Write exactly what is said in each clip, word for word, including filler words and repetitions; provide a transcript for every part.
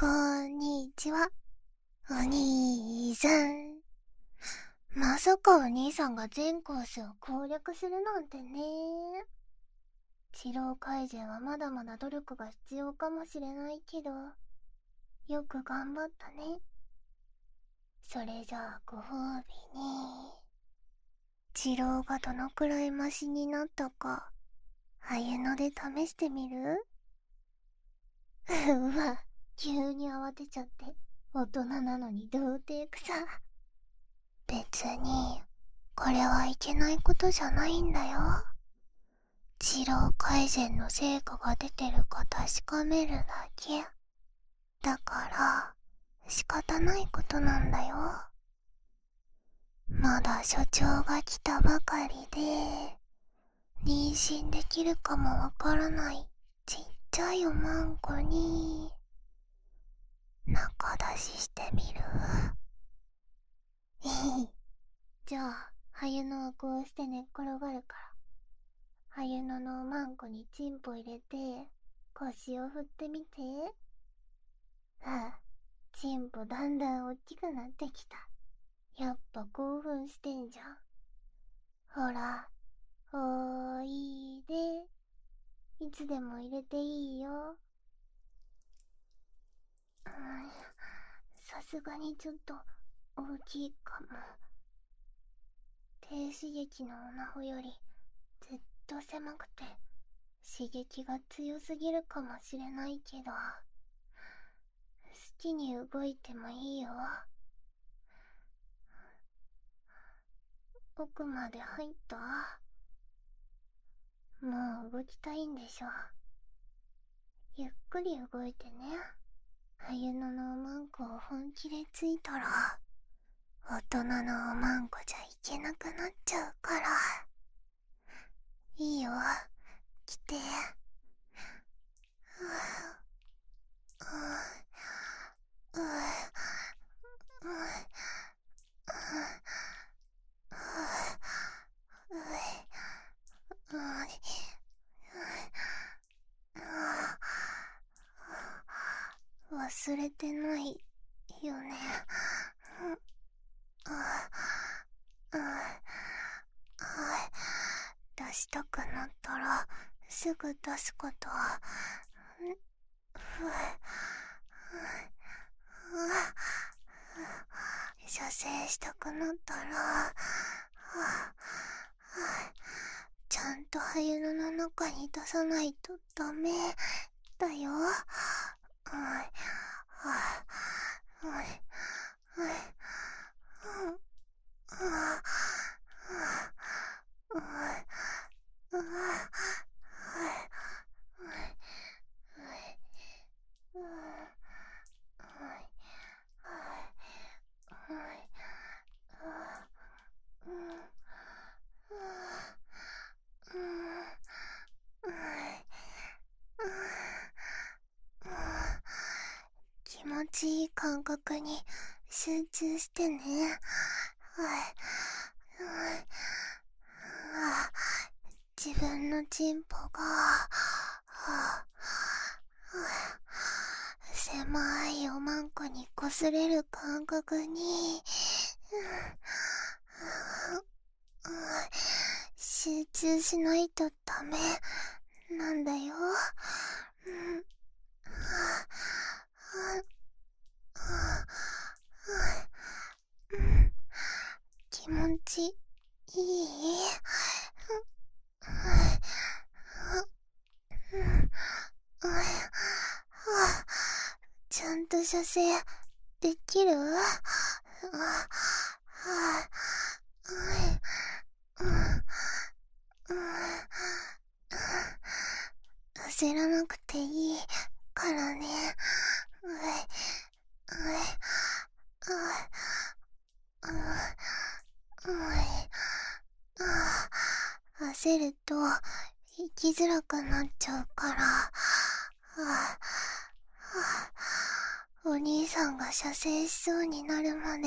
こんにちは、お兄さん。まさかお兄さんが全コースを攻略するなんてね。治療改善はまだまだ努力が必要かもしれないけど、よく頑張ったね。それじゃあご褒美に、治療がどのくらいマシになったか、あゆので試してみる？うわ、急に慌てちゃって大人なのに童貞くさ。別にこれはいけないことじゃないんだよ。治療改善の成果が出てるか確かめるだけだから仕方ないことなんだよ。まだ所長が来たばかりで妊娠できるかもわからないちっちゃいおまんこに中出ししてみる。じゃあハユノはこうして寝っ転がるから、ハユノのおまんこにチンポ入れて腰を振ってみて。ああ、チンポだんだん大きくなってきた。やっぱ興奮してんじゃん。ほら、おいで。いつでも入れていいよ。うん、さすがにちょっと大きいかも。低刺激のオナホよりずっと狭くて刺激が強すぎるかもしれないけど、好きに動いてもいいよ。奥まで入った？もう動きたいんでしょ。ゆっくり動いてね。ハユノのおまんこを本気でついたら大人のおまんこじゃいけなくなっちゃうから。いいよ、来て。ううう忘れてないよね。出したくなったらすぐ出すことは。射精したくなったらちゃんとハユノの中に出さないとダメだよ。気持ちいい感覚に集中してね。自分のチンポが狭いおまんこに擦れる感覚に集中しないとダメなんだよ。気持ちいい？ちゃんと射精できる？焦らなくていいからね。焦ると生きづらくなっちゃうから。お兄さんが射精しそうになるまで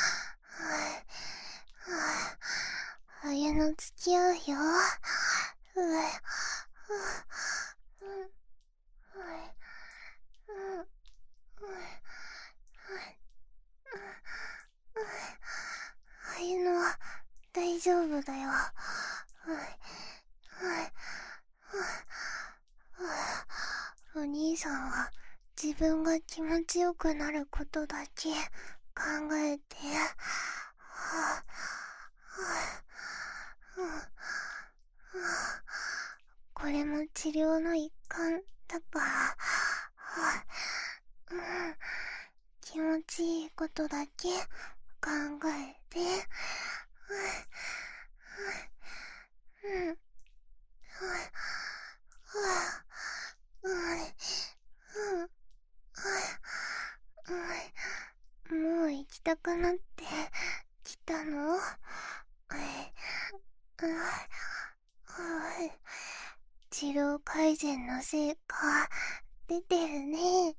あゆの付き合うよ。 大丈夫だよ。お兄さんは自分が気持ちよくなることだけ考えて。これも治療の一環だから、気持ちいいことだけ考えて。もう行きたくなってきたの？治療改善の成果出てるね。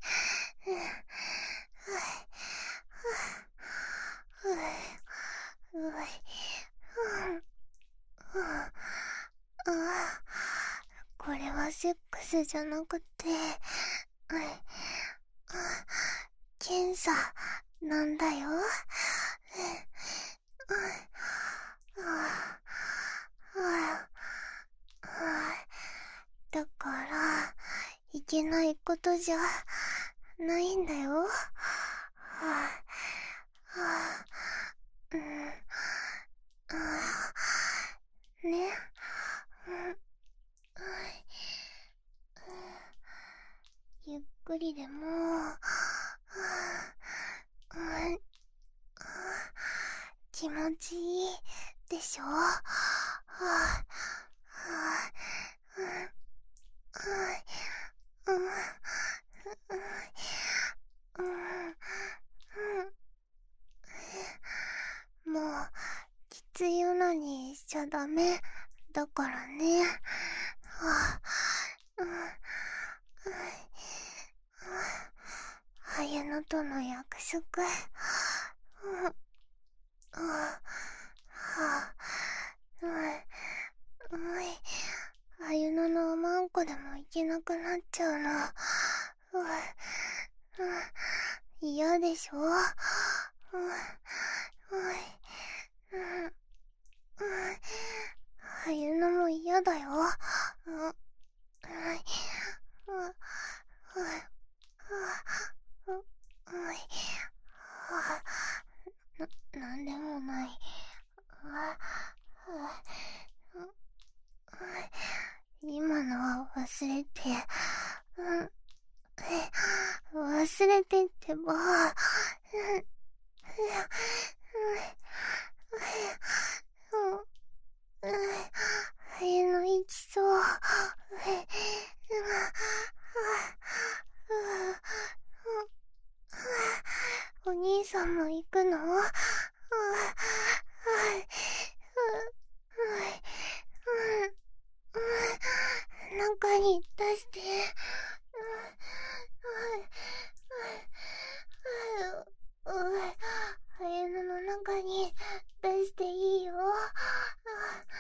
これはセックスじゃなくて検査なんだよ。だからいけないことじゃないんだよ。ね。ゆっくりでも気持ちいいでしょ。もうきついのにしちゃダメだからね。あゆのとの約束。あゆののおまんこでもいけなくなっちゃうの嫌でしょ。あゆのも嫌だよ。な、なんでもない。今のは忘れて、忘れてってば。あゆの行きそう。お兄さんも行くの？中に出して。あゆのの中に出していいよ。